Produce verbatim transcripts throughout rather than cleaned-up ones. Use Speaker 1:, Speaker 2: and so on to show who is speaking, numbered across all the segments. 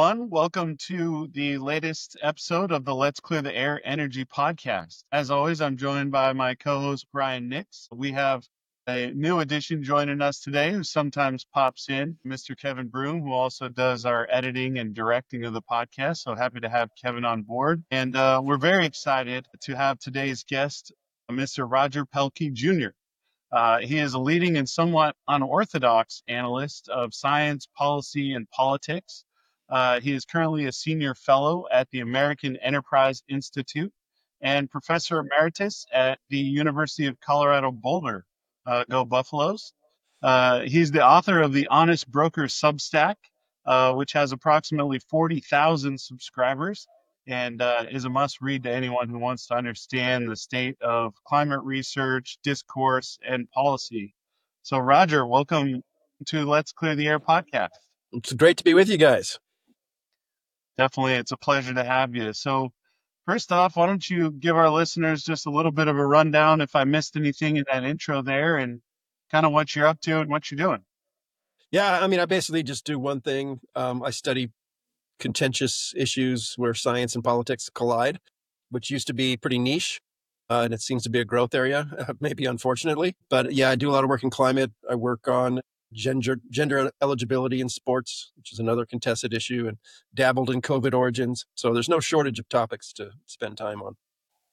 Speaker 1: everyone. Welcome to the latest episode of the Let's Clear the Air Energy Podcast. As always, I'm joined by my co-host, Brian Nix. We have a new addition joining us today who sometimes pops in, Mister Kevin Broom, who also does our editing and directing of the podcast. So happy to have Kevin on board. And uh, we're very excited to have today's guest, Mister Roger Pelkey Junior Uh, he is a leading and somewhat unorthodox analyst of science, policy, and politics. Uh, he is currently a senior fellow at the American Enterprise Institute and professor emeritus at the University of Colorado Boulder. Uh, go Buffaloes. Uh, he's the author of the Honest Broker Substack, uh, which has approximately forty thousand subscribers and uh, is a must read to anyone who wants to understand the state of climate research, discourse, and policy. So, Roger, welcome to Let's Clear the Air podcast.
Speaker 2: It's great to be with you guys.
Speaker 1: Definitely, it's a pleasure to have you. So, first off, why don't you give our listeners just a little bit of a rundown if I missed anything in that intro there and kind of what you're up to and what you're doing?
Speaker 2: Yeah, I mean, I basically just do one thing. Um, I study contentious issues where science and politics collide, which used to be pretty niche. Uh, and it seems to be a growth area, maybe unfortunately. But yeah, I do a lot of work in climate. I work on gender gender eligibility in sports, which is another contested issue, and dabbled in COVID origins. So there's no shortage of topics to spend time on.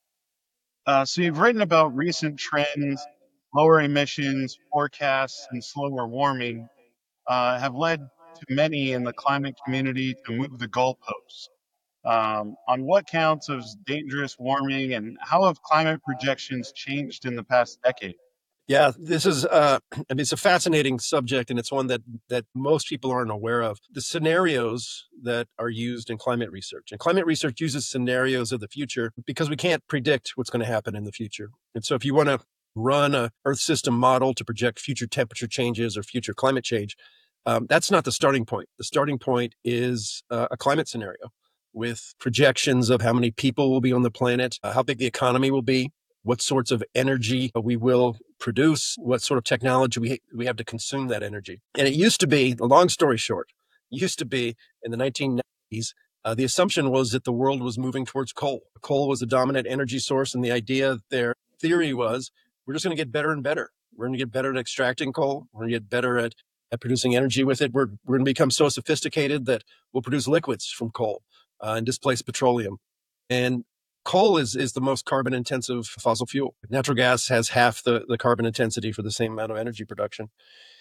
Speaker 1: Uh, so you've written about recent trends, lower emissions, forecasts, and slower warming uh, have led to many in the climate community to move the goalposts. Um, on what counts as dangerous warming and how have climate projections changed in the past decade?
Speaker 2: Yeah, this is, uh, I mean, it's a fascinating subject, and it's one that, that most people aren't aware of. The scenarios that are used in climate research, and climate research uses scenarios of the future because we can't predict what's going to happen in the future. And so if you want to run a Earth system model to project future temperature changes or future climate change, um, that's not the starting point. The starting point is uh, a climate scenario with projections of how many people will be on the planet, uh, how big the economy will be, what sorts of energy we will produce, what sort of technology we, we have to consume that energy. And it used to be, the long story short, used to be in the nineteen nineties, uh, the assumption was that the world was moving towards coal. Coal was the dominant energy source, and the idea, their theory was, we're just going to get better and better. We're going to get better at extracting coal. We're going to get better at, at producing energy with it. We're, we're going to become so sophisticated that we'll produce liquids from coal uh, and displace petroleum. And coal is, is the most carbon intensive fossil fuel. Natural gas has half the, the carbon intensity for the same amount of energy production.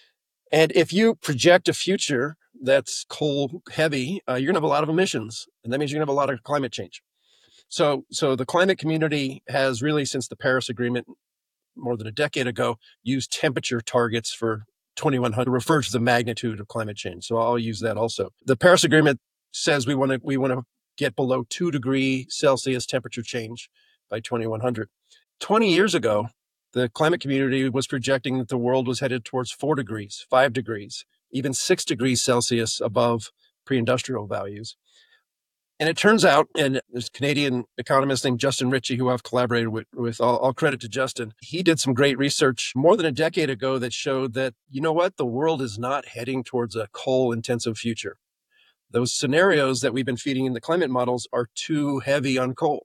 Speaker 2: And if you project a future that's coal heavy, uh, you're going to have a lot of emissions. And that means you're going to have a lot of climate change. So, so the climate community has really, since the Paris Agreement more than a decade ago, used temperature targets for twenty-one hundred, refers to the magnitude of climate change. So I'll use that also. The Paris Agreement says we want to, we want to get below two degree Celsius temperature change by twenty-one hundred. twenty years ago, the climate community was projecting that the world was headed towards four degrees, five degrees, even six degrees Celsius above pre-industrial values. And it turns out, and there's a Canadian economist named Justin Ritchie, who I've collaborated with, with all, all credit to Justin. He did some great research more than a decade ago that showed that, you know what, the world is not heading towards a coal-intensive future. Those scenarios that we've been feeding in the climate models are too heavy on coal.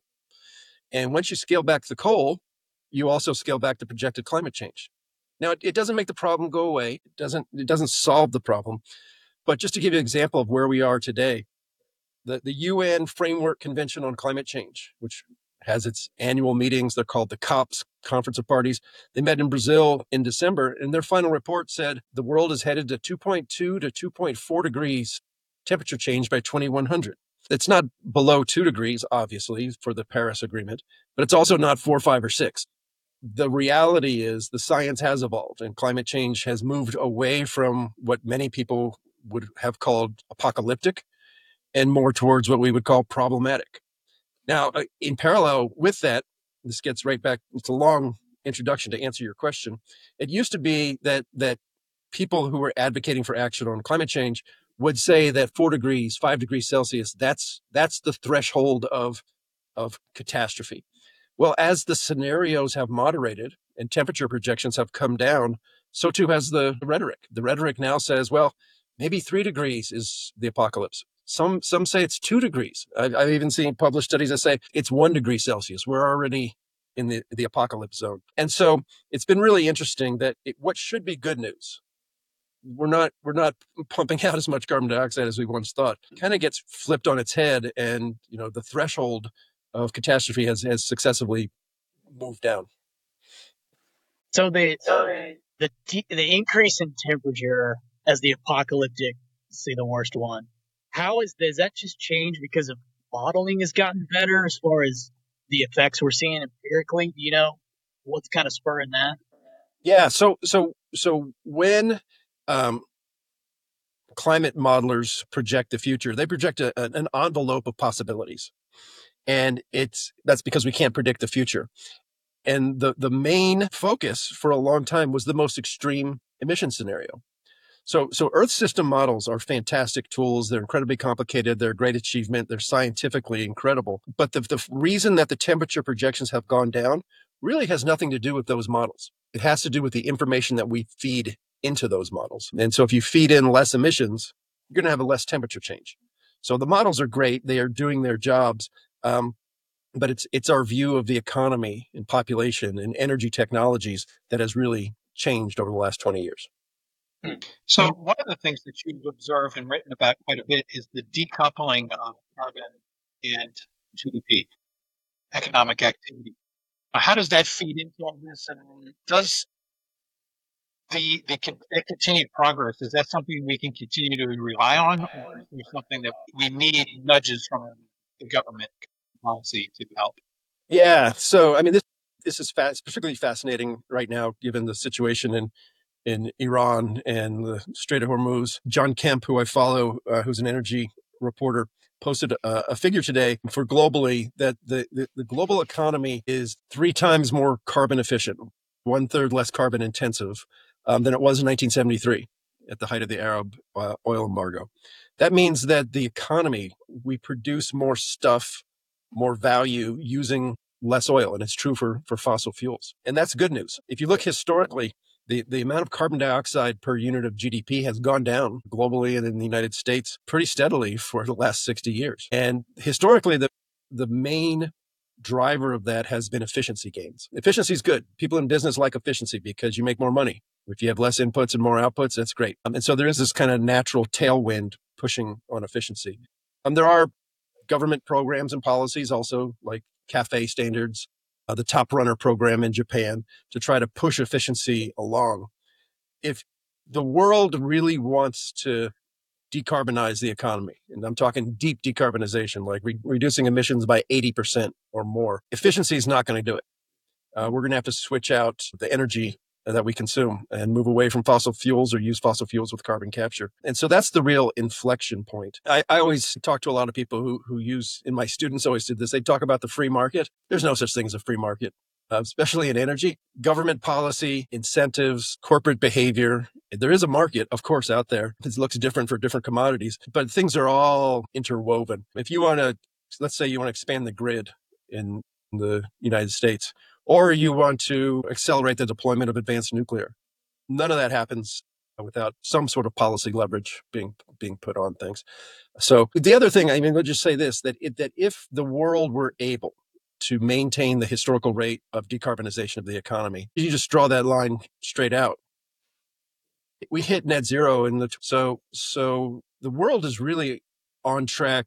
Speaker 2: And once you scale back the coal, you also scale back the projected climate change. Now, it, it doesn't make the problem go away. It doesn't, it doesn't solve the problem. But just to give you an example of where we are today, the, the U N Framework Convention on Climate Change, which has its annual meetings, they're called the COPs, Conference of Parties. They met in Brazil in December, and their final report said the world is headed to two point two to two point four degrees temperature change by twenty-one hundred. It's not below two degrees, obviously, for the Paris Agreement, but it's also not four, five, or six. The reality is the science has evolved, and climate change has moved away from what many people would have called apocalyptic and more towards what we would call problematic. Now, in parallel with that, this gets right back, it's a long introduction to answer your question. It used to be that that people who were advocating for action on climate change would say that four degrees, five degrees Celsius, that's that's the threshold of, of catastrophe. Well, as the scenarios have moderated and temperature projections have come down, so too has the rhetoric. The rhetoric now says, well, maybe three degrees is the apocalypse. Some some say it's two degrees. I've, I've even seen published studies that say it's one degree Celsius. We're already in the, the apocalypse zone. And so it's been really interesting that it, what should be good news, we're not we're not pumping out as much carbon dioxide as we once thought, kind of gets flipped on its head, and you know the threshold of catastrophe has has successively moved down.
Speaker 3: So the the the increase in temperature as the apocalyptic, say the worst one, how is does that just change because of modeling has gotten better as far as the effects we're seeing empirically? Do you know what's kind of spurring that?
Speaker 2: Yeah. So so so when um, climate modelers project the future, they project a, an envelope of possibilities, and it's that's because we can't predict the future. And the, the main focus for a long time was the most extreme emission scenario. So, so Earth system models are fantastic tools. They're incredibly complicated. They're a great achievement. They're scientifically incredible. But the, the reason that the temperature projections have gone down really has nothing to do with those models. It has to do with the information that we feed into those models. And so if you feed in less emissions, you're going to have a less temperature change. So the models are great. They are doing their jobs. Um, But it's it's our view of the economy and population and energy technologies that has really changed over the last twenty years.
Speaker 4: So one of the things that you've observed and written about quite a bit is the decoupling of carbon and G D P, economic activity. How does that feed into all this? And does the the, con- the continued progress, is that something we can continue to rely on, or is there something that we need nudges from the government policy to help?
Speaker 2: Yeah. So I mean, this this is fa- particularly fascinating right now, given the situation in in Iran and the Strait of Hormuz. John Kemp, who I follow, uh, who's an energy reporter, posted a, a figure today for globally that the, the, the global economy is three times more carbon efficient, one third less carbon intensive um, than it was in nineteen seventy-three at the height of the Arab uh, oil embargo. That means that the economy, we produce more stuff, more value using less oil. And it's true for, for fossil fuels. And that's good news. If you look historically, the, the amount of carbon dioxide per unit of G D P has gone down globally and in the United States pretty steadily for the last sixty years. And historically, the, the main driver of that has been efficiency gains. Efficiency is good. People in business like efficiency because you make more money. If you have less inputs and more outputs, that's great. Um, and so there is this kind of natural tailwind pushing on efficiency. Um, there are government programs and policies also, like CAFE standards, uh, the Top Runner program in Japan, to try to push efficiency along. If the world really wants to decarbonize the economy, and I'm talking deep decarbonization, like re- reducing emissions by eighty percent or more, efficiency is not going to do it. Uh, we're going to have to switch out the energy that we consume and move away from fossil fuels or use fossil fuels with carbon capture. And so that's the real inflection point. I, I always talk to a lot of people who, who use, and my students always did this, they talk about the free market. There's no such thing as a free market, uh, especially in energy. Government policy, incentives, corporate behavior. There is a market, of course, out there. It looks different for different commodities, but things are all interwoven. If you want to, let's say you want to expand the grid in the United States, or you want to accelerate the deployment of advanced nuclear. None of that happens without some sort of policy leverage being being put on things. So the other thing, I mean, let's just say this, that it, that if the world were able to maintain the historical rate of decarbonization of the economy, you just draw that line straight out. We hit net zero in the so so the world is really on track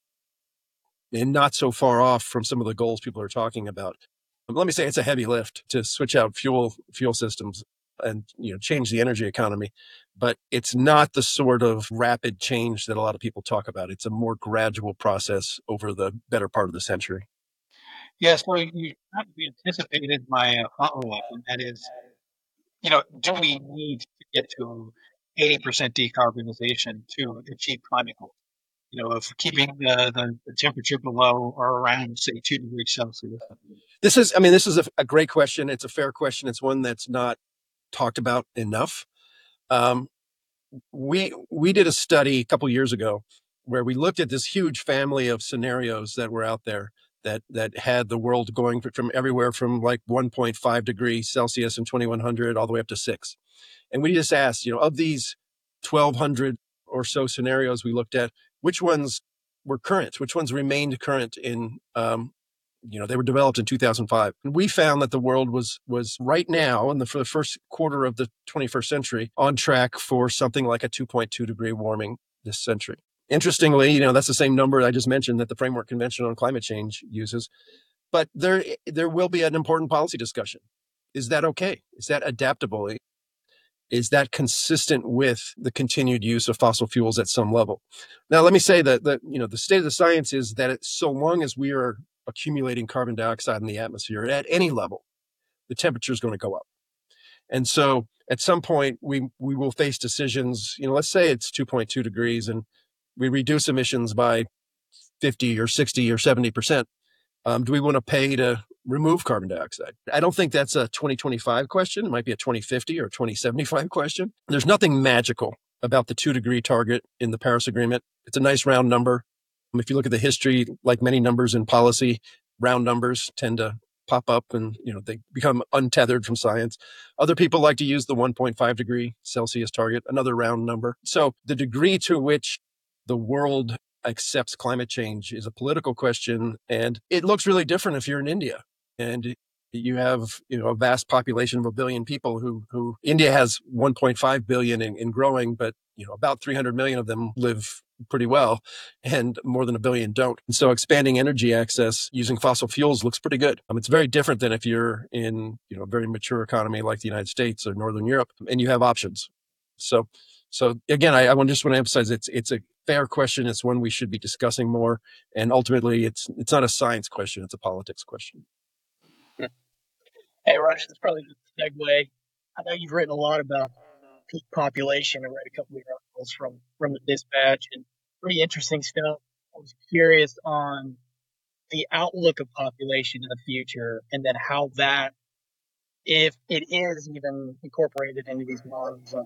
Speaker 2: and not so far off from some of the goals people are talking about. Let me say it's a heavy lift to switch out fuel fuel systems and you know change the energy economy, but it's not the sort of rapid change that a lot of people talk about. It's a more gradual process over the better part of the century.
Speaker 4: Yeah, so you probably anticipated my uh, follow-up, and that is, you know, do we need to get to eighty percent decarbonization to achieve climate goals? You know, of keeping the, the, the temperature below or around, say, two degrees Celsius.
Speaker 2: This is, I mean, this is a, a great question. It's a fair question. It's one that's not talked about enough. Um, we we did a study a couple years ago where we looked at this huge family of scenarios that were out there that that had the world going from everywhere from like one point five degrees Celsius in twenty-one hundred all the way up to six. And we just asked, you know, of these twelve hundred or so scenarios we looked at, which ones were current, which ones remained current in, um, you know, they were developed in two thousand five. And we found that the world was was right now, in the, for the first quarter of the twenty-first century, on track for something like a two point two degree warming this century. Interestingly, you know, that's the same number I just mentioned that the Framework Convention on Climate Change uses. But there, there will be an important policy discussion. Is that okay? Is that adaptable? Is that consistent with the continued use of fossil fuels at some level? Now, let me say that, that you know, the state of the science is that it, so long as we are accumulating carbon dioxide in the atmosphere at any level, the temperature is going to go up. And so at some point, we, we will face decisions, you know, let's say it's two point two degrees and we reduce emissions by fifty or sixty or seventy percent. Um, do we want to pay to remove carbon dioxide? I don't think that's a twenty twenty-five question. It might be a twenty fifty or twenty seventy-five question. There's nothing magical about the two degree target in the Paris Agreement. It's a nice round number. If you look at the history, like many numbers in policy, round numbers tend to pop up and, you know, they become untethered from science. Other people like to use the one point five degree Celsius target, another round number. So the degree to which the world accepts climate change is a political question, and it looks really different if you're in India and you have, you know, a vast population of a billion people who who India has one point five billion and, and growing, but you know about three hundred million of them live pretty well, and more than a billion don't. And so expanding energy access using fossil fuels looks pretty good. Um, it's very different than if you're in, you know, a very mature economy like the United States or Northern Europe, and you have options. So, so again, I, I just want to emphasize it's it's a fair question. It's one we should be discussing more, and ultimately, it's it's not a science question; it's a politics question.
Speaker 3: Hey, Rush, that's probably a good segue. I know you've written a lot about peak population. I read a couple of your articles from from the Dispatch, and pretty interesting stuff. I was curious on the outlook of population in the future, and then how that, if it is even incorporated into these models,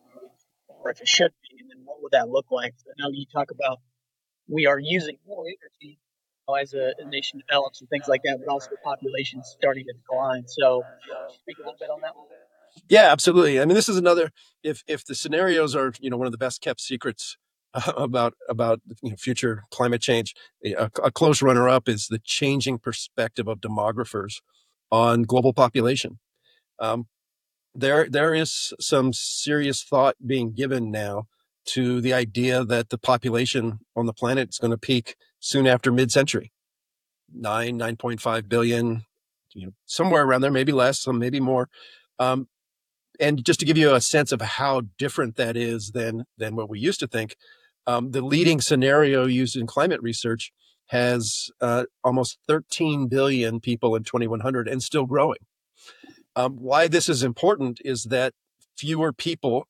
Speaker 3: or if it should be, and then what would that look like? So I know you talk about we are using more energy as a, a nation develops and things like that, but also the population is starting to decline. So, speak a little bit on that one.
Speaker 2: Yeah, absolutely. I mean, this is another. If if the scenarios are, you know, one of the best kept secrets uh, about about you know, future climate change, a, a close runner up is the changing perspective of demographers on global population. Um, there there is some serious thought being given now to the idea that the population on the planet is going to peak soon after mid-century, nine, nine point five billion, you know, somewhere around there, maybe less, some maybe more. Um, and just to give you a sense of how different that is than than what we used to think, um, the leading scenario used in climate research has uh, almost thirteen billion people in twenty-one hundred and still growing. Um, why this is important is that fewer people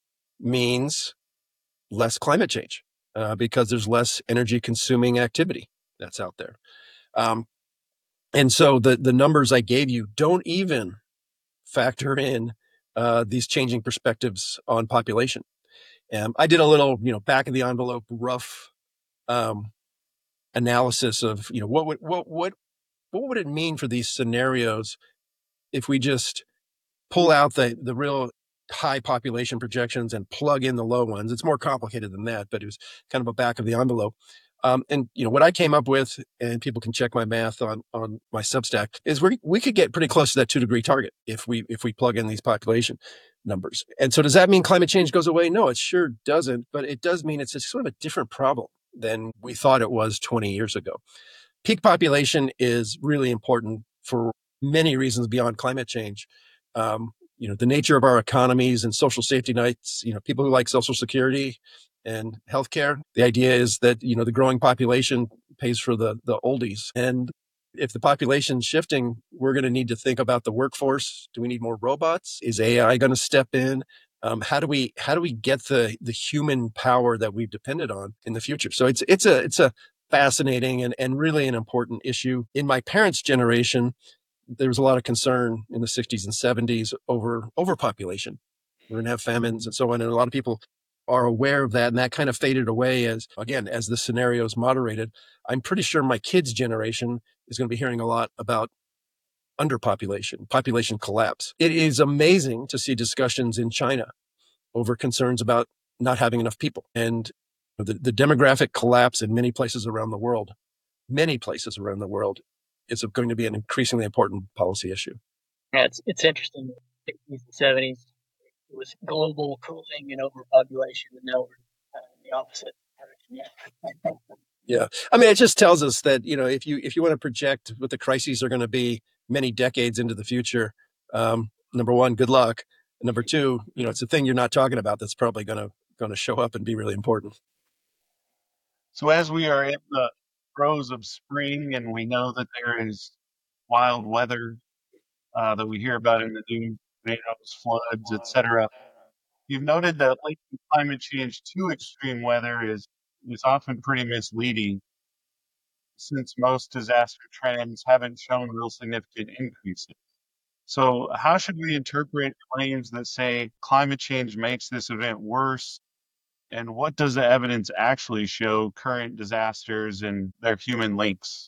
Speaker 2: means less climate change uh, because there's less energy consuming activity that's out there. Um, and so the, the numbers I gave you don't even factor in uh, these changing perspectives on population. And I did a little, you know, back of the envelope rough um, analysis of, you know, what would, what, what, what would it mean for these scenarios if we just pull out the, the real high population projections and plug in the low ones. It's more complicated than that, but it was kind of a back of the envelope. Um, and you know what I came up with, and people can check my math on on my Substack, is we we could get pretty close to that two degree target if we if we plug in these population numbers. And so does that mean climate change goes away? No, it sure doesn't. But it does mean it's a sort of a different problem than we thought it was twenty years ago. Peak population is really important for many reasons beyond climate change. Um, you know, the nature of our economies and social safety nets, you know, people who like Social Security and healthcare. The idea is that, you know, the growing population pays for the, the oldies. And if the population's shifting, we're going to need to think about the workforce. Do we need more robots? Is A I going to step in? Um, how do we, how do we get the, the human power that we've depended on in the future? So it's, it's a, it's a fascinating and, and really an important issue. In my parents' generation, there was a lot of concern in the sixties and seventies over overpopulation. We're going to have famines and so on. And a lot of people are aware of that. And that kind of faded away as, again, as the scenarios moderated. I'm pretty sure my kids' generation is going to be hearing a lot about underpopulation, population collapse. It is amazing to see discussions in China over concerns about not having enough people. And The, the demographic collapse in many places around the world, many places around the world, is going to be an increasingly important policy issue.
Speaker 3: Yeah, it's it's interesting. In the sixties and seventies, it was global cooling and overpopulation, and now we're uh, in the opposite direction.
Speaker 2: Yeah, I mean, it just tells us that, you know, if you if you want to project what the crises are going to be many decades into the future, um, number one, good luck. And number two, you know, it's a thing you're not talking about that's probably going to going to show up and be really important.
Speaker 1: So as we are in the throes of spring and we know that there is wild weather uh, that we hear about in the news, tornadoes, floods, et cetera, you've noted that linking climate change to extreme weather is is often pretty misleading, since most disaster trends haven't shown real significant increases. So, how should we interpret claims that say climate change makes this event worse? And what does the evidence actually show current disasters and their human links?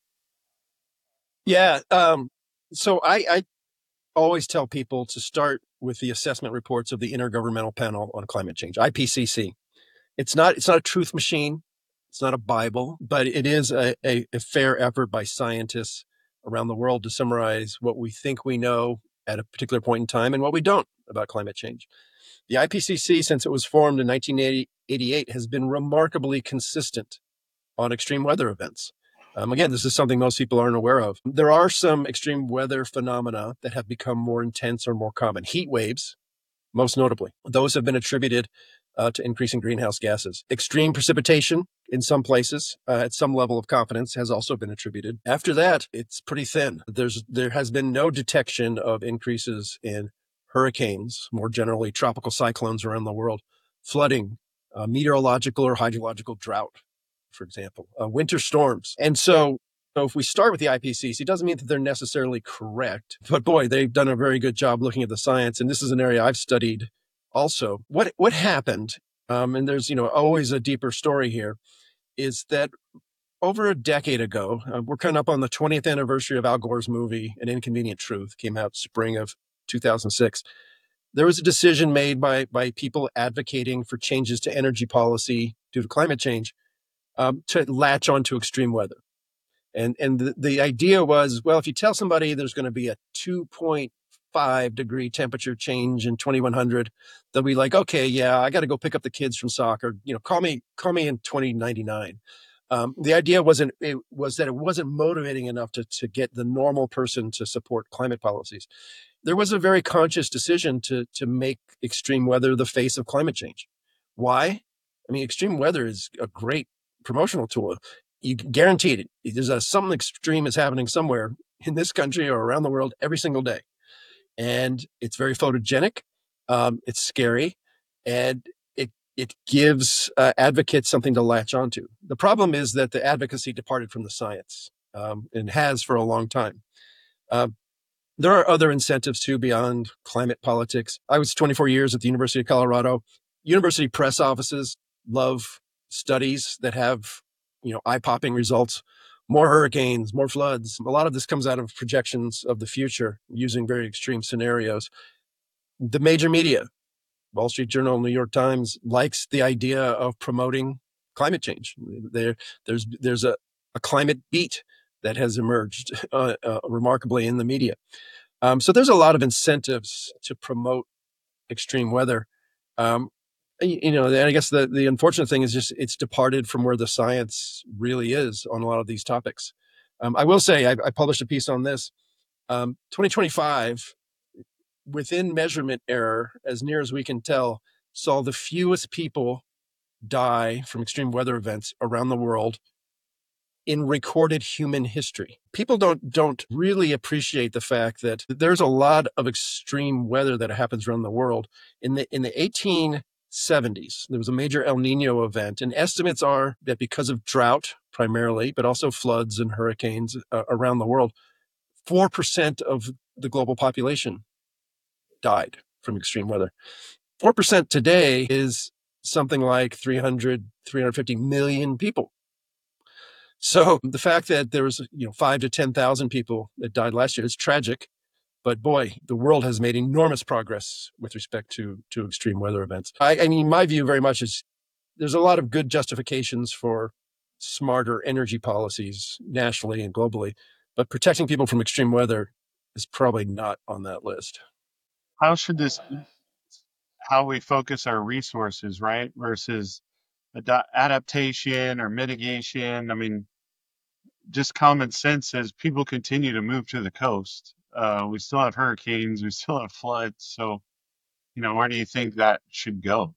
Speaker 2: Yeah. Um, so I, I always tell people to start with the assessment reports of the Intergovernmental Panel on Climate Change, I P C C. It's not it's not a truth machine. It's not a Bible, but it is a, a, a fair effort by scientists around the world to summarize what we think we know at a particular point in time and what we don't about climate change. The I P C C, since it was formed in nineteen eighty-eight, has been remarkably consistent on extreme weather events. Um, again, this is something most people aren't aware of. There are some extreme weather phenomena that have become more intense or more common. Heat waves, most notably. Those have been attributed uh, to increasing greenhouse gases. Extreme precipitation in some places uh, at some level of confidence has also been attributed. After that, it's pretty thin. There's There has been no detection of increases in hurricanes, more generally tropical cyclones around the world, flooding, uh, meteorological or hydrological drought, for example, uh, winter storms. And so, so if we start with the I P C C, it doesn't mean that they're necessarily correct, but boy, they've done a very good job looking at the science. And this is an area I've studied also. What, what happened, um, and there's, you know, always a deeper story here, is that over a decade ago, uh, we're coming up on the twentieth anniversary of Al Gore's movie, An Inconvenient Truth, came out spring of two thousand six. There was a decision made by, by people advocating for changes to energy policy due to climate change um, to latch onto extreme weather. And, and the, the idea was, well, if you tell somebody there's going to be a two point five degree temperature change in twenty-one hundred, they'll be like, okay, yeah, I got to go pick up the kids from soccer. You know, call me, call me in twenty ninety-nine. Um, the idea wasn't, it was that it wasn't motivating enough to, to get the normal person to support climate policies. There was a very conscious decision to, to make extreme weather the face of climate change. Why? I mean, extreme weather is a great promotional tool. You guaranteed it. There's a, something extreme is happening somewhere in this country or around the world every single day. And it's very photogenic. Um, it's scary. And it it gives uh, advocates something to latch onto. The problem is that the advocacy departed from the science um, and has for a long time. Uh, there are other incentives too beyond climate politics. I was twenty-four years at the University of Colorado. University press offices love studies that have, you know, eye-popping results. More hurricanes, more floods. A lot of this comes out of projections of the future using very extreme scenarios. The major media, Wall Street Journal, New York Times, likes the idea of promoting climate change. There, there's there's a, a climate beat that has emerged uh, uh, remarkably in the media. Um, so there's a lot of incentives to promote extreme weather. Um, you know, and I guess the, the unfortunate thing is just it's departed from where the science really is on a lot of these topics. Um, I will say, I, I published a piece on this. Um, twenty twenty-five, within measurement error, as near as we can tell, saw the fewest people die from extreme weather events around the world in recorded human history. People don't don't really appreciate the fact that there's a lot of extreme weather that happens around the world. In the in the eighteen seventies, there was a major El Nino event, and estimates are that because of drought primarily, but also floods and hurricanes uh, around the world, four percent of the global population died from extreme weather. four percent today is something like three hundred, three hundred fifty million people. So the fact that there was, you know, five to ten thousand people that died last year is tragic. But boy, the world has made enormous progress with respect to, to extreme weather events. I, I mean, my view very much is there's a lot of good justifications for smarter energy policies nationally and globally, but protecting people from extreme weather is probably not on that list.
Speaker 1: How should this, how we focus our resources, right? Versus ad- adaptation or mitigation. I mean, just common sense as people continue to move to the coast. Uh, we still have hurricanes, we still have floods. So, you know, where do you think that should go?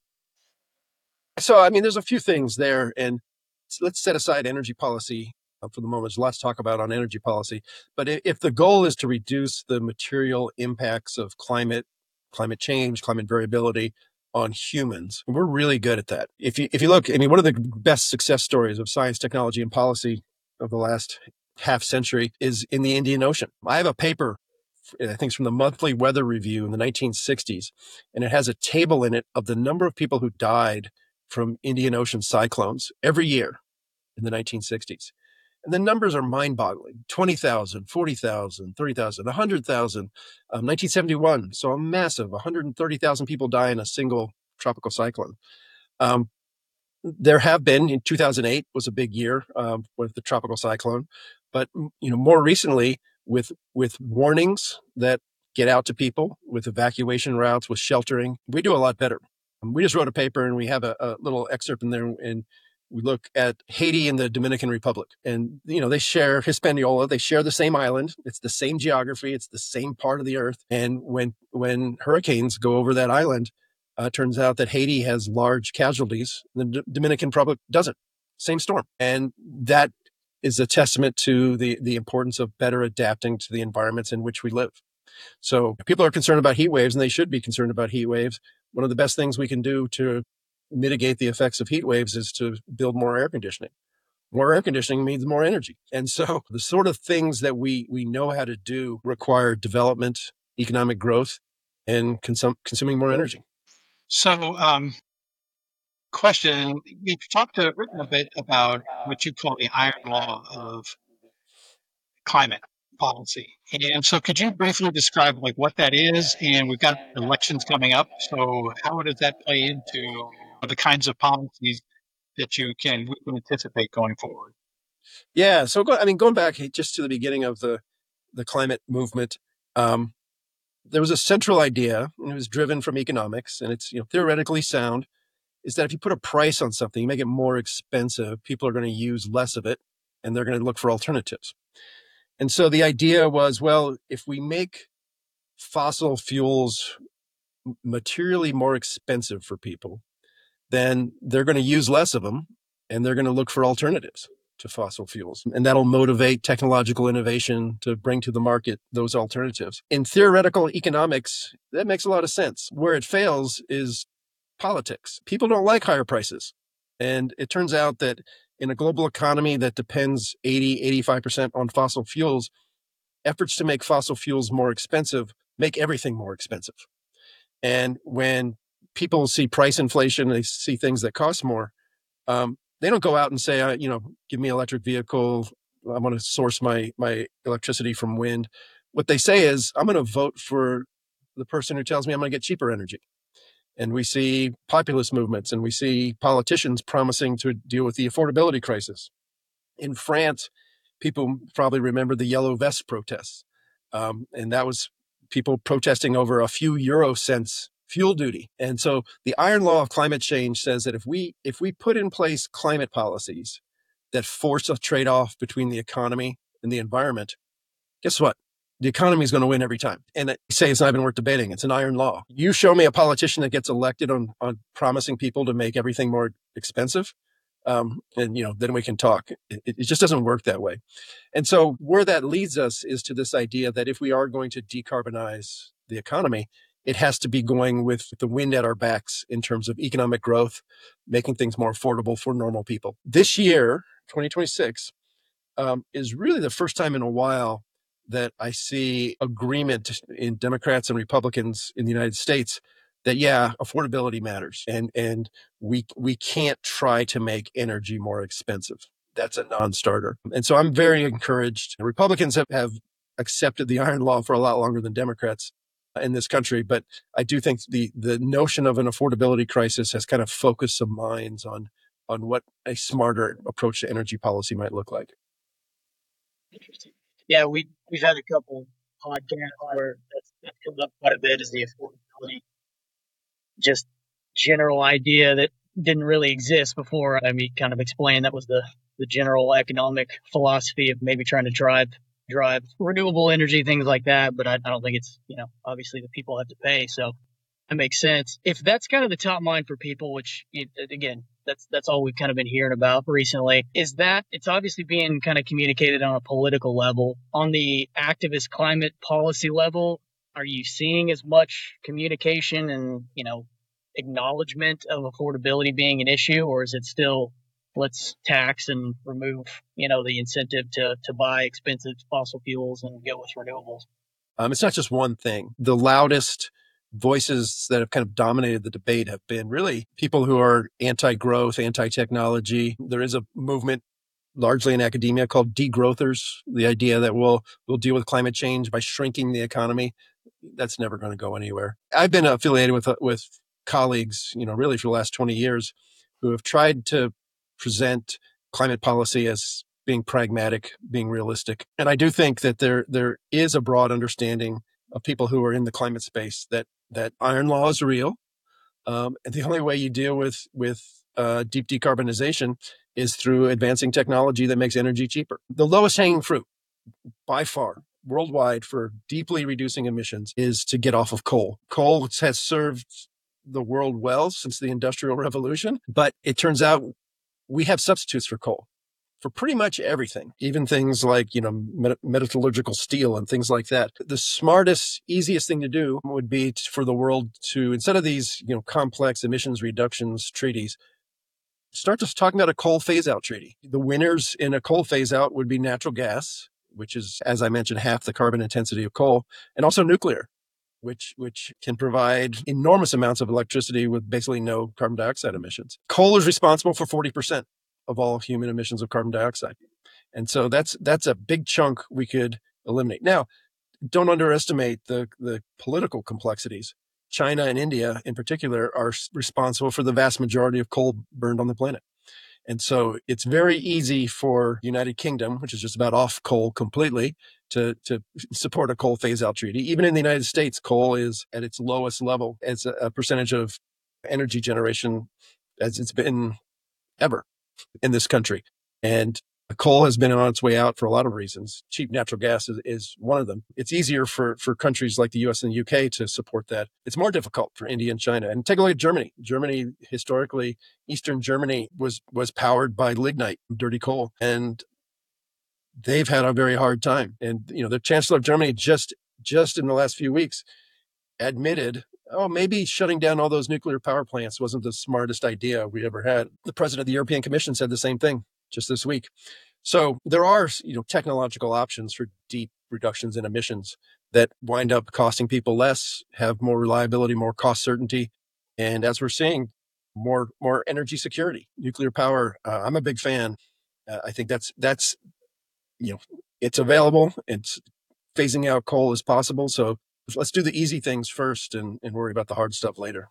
Speaker 2: So, I mean, there's a few things there, and let's set aside energy policy uh, for the moment. There's lots to talk about on energy policy. But if the goal is to reduce the material impacts of climate, climate change, climate variability on humans, we're really good at that. If you if you look, I mean, one of the best success stories of science, technology, and policy of the last half century is in the Indian Ocean. I have a paper, I think it's from the Monthly Weather Review in the nineteen sixties, and it has a table in it of the number of people who died from Indian Ocean cyclones every year in the nineteen sixties. And the numbers are mind-boggling. twenty thousand, forty thousand, thirty thousand, one hundred thousand. Um, nineteen seventy-one, so a massive one hundred thirty thousand people die in a single tropical cyclone. Um, there have been, in two thousand eight was a big year um, with the tropical cyclone. But you know, more recently, with with warnings that get out to people, with evacuation routes, with sheltering, we do a lot better. We just wrote a paper, and we have a, a little excerpt in there, and we look at Haiti and the Dominican Republic. And, you know, they share Hispaniola. They share the same island. It's the same geography. It's the same part of the earth. And when when hurricanes go over that island, uh, it turns out that Haiti has large casualties. The D- Dominican Republic doesn't. Same storm. And that is a testament to the, the importance of better adapting to the environments in which we live. So people are concerned about heat waves, and they should be concerned about heat waves. One of the best things we can do to mitigate the effects of heat waves is to build more air conditioning. More air conditioning means more energy. And so the sort of things that we, we know how to do require development, economic growth, and consum- consuming more energy.
Speaker 4: So, um, question, you've talked a, written a bit about what you call the iron law of climate policy. And so could you briefly describe like what that is? And we've got elections coming up. So how does that play into the kinds of policies that you can, we can anticipate going forward?
Speaker 2: Yeah. So, go, I mean, going back just to the beginning of the, the climate movement, um, there was a central idea, and it was driven from economics, and it's, you know, theoretically sound, is that if you put a price on something, you make it more expensive, people are going to use less of it, and they're going to look for alternatives. And so the idea was, well, if we make fossil fuels materially more expensive for people, then they're going to use less of them, and they're going to look for alternatives to fossil fuels. And that'll motivate technological innovation to bring to the market those alternatives. In theoretical economics, that makes a lot of sense. Where it fails is politics. People don't like higher prices. And it turns out that in a global economy that depends eighty, eighty-five percent on fossil fuels, efforts to make fossil fuels more expensive make everything more expensive. And when people see price inflation, they see things that cost more, um, they don't go out and say, uh, you know, give me an electric vehicle. I'm going to source my, my electricity from wind. What they say is, I'm going to vote for the person who tells me I'm going to get cheaper energy. And we see populist movements, and we see politicians promising to deal with the affordability crisis. In France, people probably remember the Yellow Vest protests. Um, and that was people protesting over a few euro cents fuel duty. And so the iron law of climate change says that if we if we put in place climate policies that force a trade-off between the economy and the environment, guess what? The economy is going to win every time. And they say it's not even worth debating. It's an iron law. You show me a politician that gets elected on, on promising people to make everything more expensive, um, and you know, then we can talk. It, it just doesn't work that way. And so where that leads us is to this idea that if we are going to decarbonize the economy, it has to be going with the wind at our backs in terms of economic growth, making things more affordable for normal people. This year, twenty twenty-six, um, is really the first time in a while that I see agreement in Democrats and Republicans in the United States that, yeah, affordability matters. And, and we, we can't try to make energy more expensive. That's a non-starter. And so I'm very encouraged. Republicans have, have accepted the iron law for a lot longer than Democrats. in this country. But I do think the the notion of an affordability crisis has kind of focused some minds on on what a smarter approach to energy policy might look like.
Speaker 3: Interesting. Yeah, we we've had a couple podcasts where that's, that comes up quite a bit, is the affordability, just general idea that didn't really exist before. I mean, kind of explain that was the the general economic philosophy of maybe trying to drive drive renewable energy, things like that. But I, I don't think it's, you know, obviously the people have to pay, so that makes sense. If that's kind of the top mind for people, which it, again, that's that's all we've kind of been hearing about recently, is that it's obviously being kind of communicated on a political level. On the activist climate policy level, are you seeing as much communication and, you know, acknowledgement of affordability being an issue, or is it still let's tax and remove, you know, the incentive to to buy expensive fossil fuels and go with renewables?
Speaker 2: Um, it's not just one thing. The loudest voices that have kind of dominated the debate have been really people who are anti-growth, anti-technology. There is a movement largely in academia called degrowthers, the idea that we'll we'll deal with climate change by shrinking the economy. That's never going to go anywhere. I've been affiliated with with colleagues, you know, really for the last twenty years, who have tried to present climate policy as being pragmatic, being realistic. And I do think that there there is a broad understanding of people who are in the climate space that that iron law is real. Um, and the only way you deal with, with uh, deep decarbonization is through advancing technology that makes energy cheaper. The lowest hanging fruit by far worldwide for deeply reducing emissions is to get off of coal. Coal has served the world well since the Industrial Revolution, but it turns out we have substitutes for coal for pretty much everything, even things like, you know, met- metallurgical steel and things like that. The smartest, easiest thing to do would be t- for the world to, instead of these, you know, complex emissions reductions treaties, start just talking about a coal phase-out treaty. The winners in a coal phase-out would be natural gas, which is, as I mentioned, half the carbon intensity of coal, and also nuclear, which which can provide enormous amounts of electricity with basically no carbon dioxide emissions. Coal is responsible for forty percent of all human emissions of carbon dioxide. And so that's that's a big chunk we could eliminate. Now, don't underestimate the, the political complexities. China and India in particular are responsible for the vast majority of coal burned on the planet. And so it's very easy for United Kingdom, which is just about off coal completely, to, to support a coal phase-out treaty. Even in the United States, coal is at its lowest level as a, a percentage of energy generation as it's been ever in this country. And coal has been on its way out for a lot of reasons. Cheap natural gas is, is one of them. It's easier for, for countries like the U S and the U K to support that. It's more difficult for India and China. And take a look at Germany. Germany, historically, Eastern Germany was, was powered by lignite, dirty coal. And they've had a very hard time. And, you know, the Chancellor of Germany just, just in the last few weeks admitted, oh, maybe shutting down all those nuclear power plants wasn't the smartest idea we ever had. The president of the European Commission said the same thing just this week. So there are, you know, technological options for deep reductions in emissions that wind up costing people less, have more reliability, more cost certainty, and as we're seeing, more more energy security. Nuclear power, uh, I'm a big fan. Uh, I think that's that's you know, it's available. It's phasing out coal is possible. So let's do the easy things first and, and worry about the hard stuff later.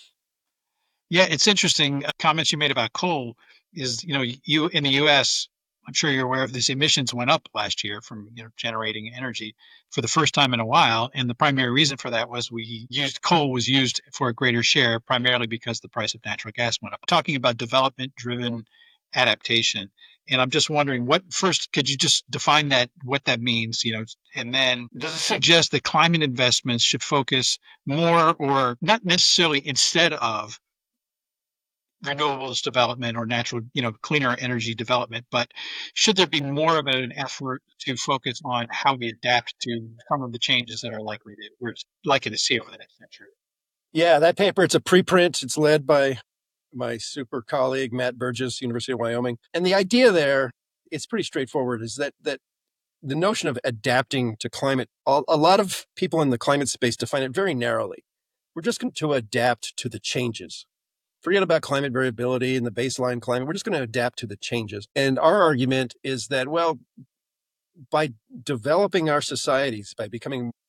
Speaker 4: Yeah, it's interesting. Uh, comments you made about coal is, you know, you in the U S, I'm sure you're aware of this, emissions went up last year from, you know, generating energy for the first time in a while. And the primary reason for that was we used coal was used for a greater share, primarily because the price of natural gas went up. Talking about development driven adaptation. And I'm just wondering, what first could you just define that, what that means, you know, and then does it suggest that climate investments should focus more, or not necessarily instead of renewables development or natural, you know, cleaner energy development, but should there be more of an effort to focus on how we adapt to some of the changes that are likely to, we're likely to see over the next century?
Speaker 2: Yeah, that paper, it's a preprint. It's led by my super colleague, Matt Burgess, University of Wyoming. And the idea there, it's pretty straightforward, is that that the notion of adapting to climate, a, a lot of people in the climate space define it very narrowly. We're just going to adapt to the changes. Forget about climate variability and the baseline climate. We're just going to adapt to the changes. And our argument is that, well, by developing our societies, by becoming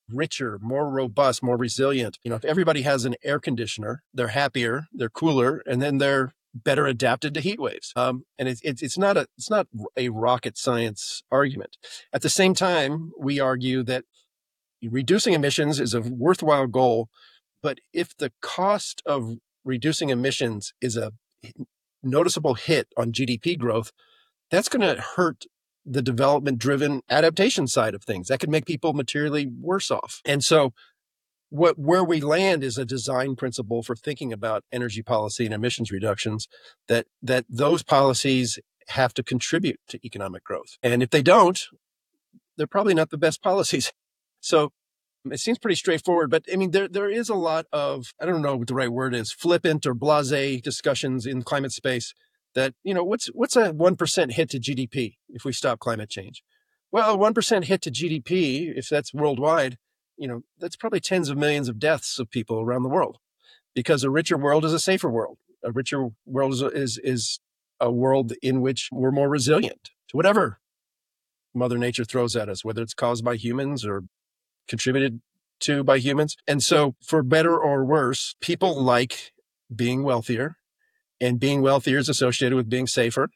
Speaker 2: richer, more robust, more resilient. You know, if everybody has an air conditioner, they're happier, they're cooler, and then they're better adapted to heat waves. Um, and it, it, it's not a it's not a rocket science argument. At the same time, we argue that reducing emissions is a worthwhile goal, but if the cost of reducing emissions is a noticeable hit on G D P growth, that's going to hurt the development-driven adaptation side of things. That could make people materially worse off. And so what where we land is a design principle for thinking about energy policy and emissions reductions, that that those policies have to contribute to economic growth. And if they don't, they're probably not the best policies. So it seems pretty straightforward, but I mean, there there is a lot of, I don't know what the right word is, flippant or blasé discussions in climate space that, you know, what's what's a one percent hit to G D P if we stop climate change? Well, a one percent hit to G D P, if that's worldwide, you know, that's probably tens of millions of deaths of people around the world, because a richer world is a safer world. A richer world is, is, is a world in which we're more resilient to whatever Mother Nature throws at us, whether it's caused by humans or contributed to by humans. And so for better or worse, people like being wealthier, and being wealthier is associated with being safer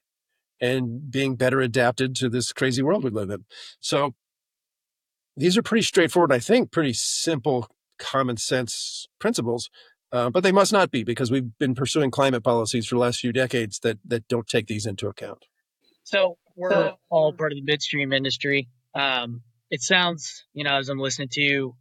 Speaker 2: and being better adapted to this crazy world we live in. So these are pretty straightforward, I think, pretty simple, common sense principles, uh, but they must not be, because we've been pursuing climate policies for the last few decades that that don't take these into account.
Speaker 3: So we're all part of the midstream industry. Um, it sounds, you know, as I'm listening to you,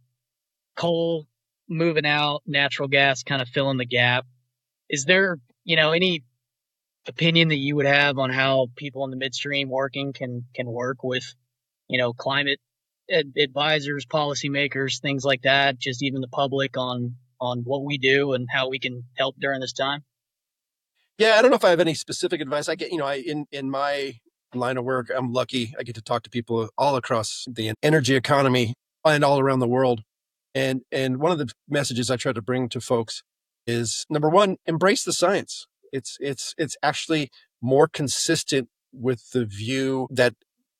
Speaker 3: coal moving out, natural gas kind of filling the gap. Is there, you know, any opinion that you would have on how people in the midstream working can can work with, you know, climate ad- advisors, policymakers, things like that, just even the public on on what we do and how we can help during this time?
Speaker 2: Yeah, I don't know if I have any specific advice. I get, you know, I in in my line of work, I'm lucky. I get to talk to people all across the energy economy and all around the world. And and one of the messages I try to bring to folks is, number one, embrace the science. It's it's it's actually more consistent with the view that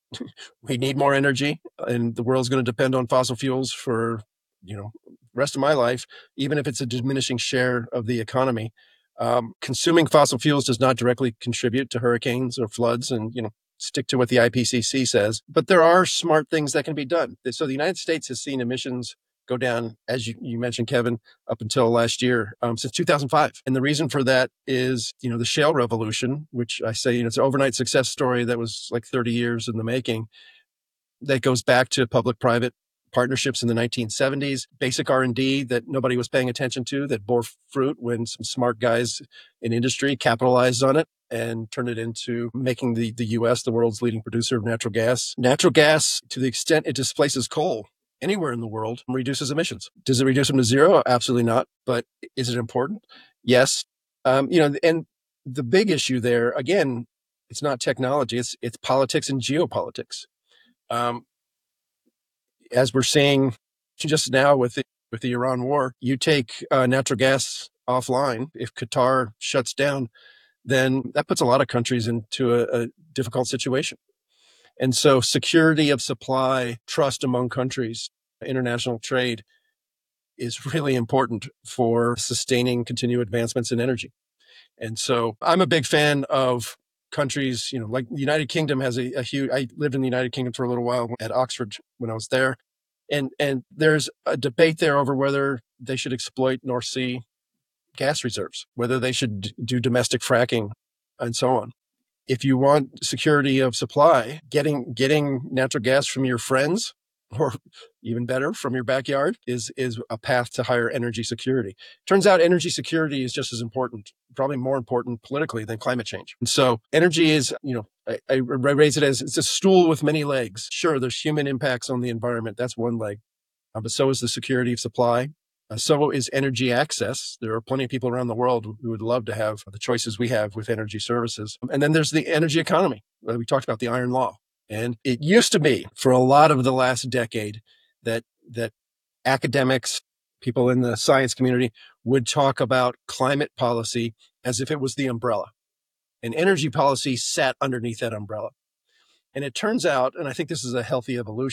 Speaker 2: we need more energy and the world's going to depend on fossil fuels for, you know, rest of my life, even if it's a diminishing share of the economy. Um, consuming fossil fuels does not directly contribute to hurricanes or floods, and, you know, stick to what the I P C C says. But there are smart things that can be done. So the United States has seen emissions go down, as you, you mentioned, Kevin, up until last year, um, since two thousand five. And the reason for that is, you know, the shale revolution, which I say, you know, it's an overnight success story that was like thirty years in the making. That goes back to public-private partnerships in the nineteen seventies, basic R and D that nobody was paying attention to, that bore fruit when some smart guys in industry capitalized on it and turned it into making the, the U S the world's leading producer of natural gas. Natural gas, to the extent it displaces coal anywhere in the world, reduces emissions. Does it reduce them to zero? Absolutely not. But is it important? Yes. Um, you know, and the big issue there, again, it's not technology, it's it's politics and geopolitics. Um, as we're seeing just now with the, with the Iran war, you take uh, natural gas offline. If Qatar shuts down, then that puts a lot of countries into a, a difficult situation. And so security of supply, trust among countries, international trade is really important for sustaining continued advancements in energy. And so I'm a big fan of countries, you know, like the United Kingdom has a, a huge, I lived in the United Kingdom for a little while at Oxford when I was there. And, and there's a debate there over whether they should exploit North Sea gas reserves, whether they should do domestic fracking and so on. If you want security of supply, getting, getting natural gas from your friends, or even better, from your backyard, is is a path to higher energy security. Turns out energy security is just as important, probably more important politically than climate change. And so energy is, you know, I, I raise it as it's a stool with many legs. Sure, there's human impacts on the environment. That's one leg. Uh, but so is the security of supply. Uh, so is energy access. There are plenty of people around the world who would love to have the choices we have with energy services. And then there's the energy economy. Uh, we talked about the iron law. And it used to be, for a lot of the last decade, that that academics, people in the science community, would talk about climate policy as if it was the umbrella. And energy policy sat underneath that umbrella. And it turns out, and I think this is a healthy evolution,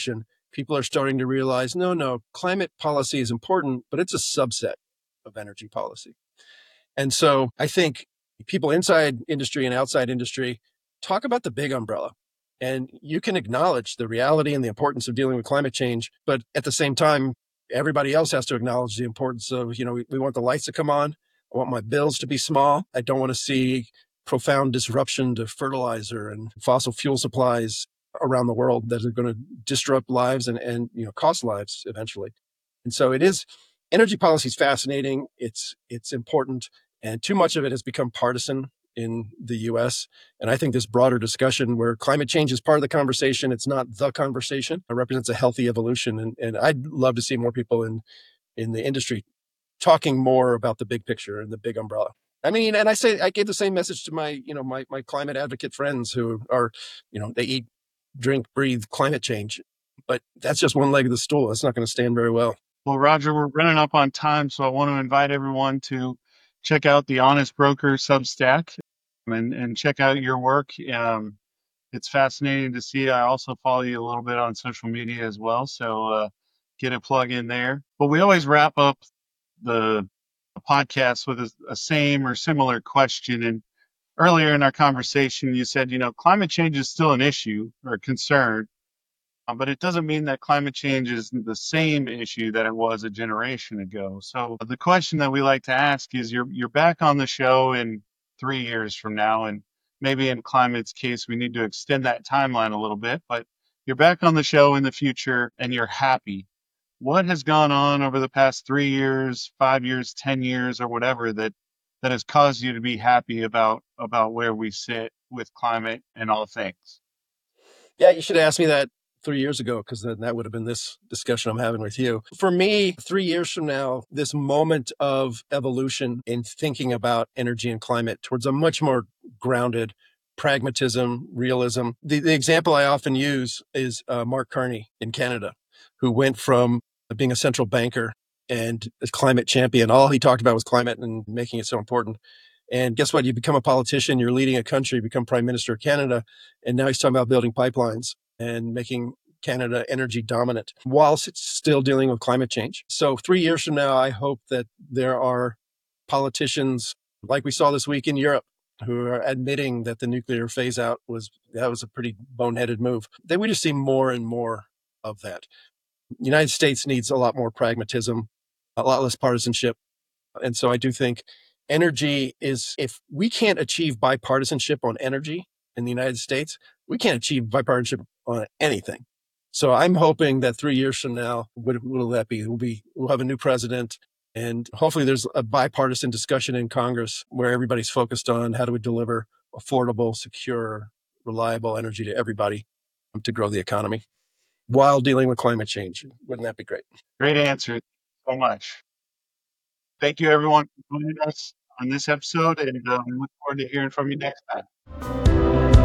Speaker 2: people are starting to realize, no, no, climate policy is important, but it's a subset of energy policy. And so I think people inside industry and outside industry talk about the big umbrella. And you can acknowledge the reality and the importance of dealing with climate change, but at the same time, everybody else has to acknowledge the importance of, you know, we, we want the lights to come on. I want my bills to be small. I don't want to see profound disruption to fertilizer and fossil fuel supplies around the world that are going to disrupt lives and, and you know, cost lives eventually. And so it is, energy policy is fascinating. It's, it's important. And too much of it has become partisan in the U S. And I think this broader discussion where climate change is part of the conversation, it's not the conversation, it represents a healthy evolution. And, and I'd love to see more people in, in the industry talking more about the big picture and the big umbrella. I mean, and I say, I gave the same message to my, you know, my, my climate advocate friends who are, you know, they eat, drink, breathe climate change, but that's just one leg of the stool. It's not going to stand very well.
Speaker 1: Well, Roger, we're running up on time, so I want to invite everyone to check out the Honest Broker Substack and, and check out your work. Um, it's fascinating to see. I also follow you a little bit on social media as well, so uh, get a plug in there. But we always wrap up the, the podcast with a, a same or similar question. And earlier in our conversation, you said, you know, climate change is still an issue or a concern. Um, but it doesn't mean that climate change is the same issue that it was a generation ago. So the question that we like to ask is, you're you're back on the show in three years from now, and maybe in climate's case, we need to extend that timeline a little bit, but you're back on the show in the future and you're happy. What has gone on over the past three years, five years, ten years, or whatever that that has caused you to be happy about about where we sit with climate and all things?
Speaker 2: Yeah, you should have asked me that three years ago, because then that would have been this discussion I'm having with you. For me, three years from now, this moment of evolution in thinking about energy and climate towards a much more grounded pragmatism, realism. The, the example I often use is uh, Mark Carney in Canada, who went from being a central banker and a climate champion. All he talked about was climate and making it so important. And guess what? You become a politician, you're leading a country, you become prime minister of Canada. And now he's talking about building pipelines and making Canada energy dominant whilst it's still dealing with climate change. So three years from now, I hope that there are politicians like we saw this week in Europe who are admitting that the nuclear phase out was, that was a pretty boneheaded move. That we just see more and more of that. The United States needs a lot more pragmatism, a lot less partisanship. And so I do think energy is, if we can't achieve bipartisanship on energy in the United States, we can't achieve bipartisanship on anything. So I'm hoping that three years from now, what will that be? We'll be, we'll have a new president, and hopefully there's a bipartisan discussion in Congress where everybody's focused on how do we deliver affordable, secure, reliable energy to everybody to grow the economy while dealing with climate change. Wouldn't that be great?
Speaker 1: Great answer. Thank you so much. Thank you, everyone, for joining us on this episode, and uh, we look forward to hearing from you next time.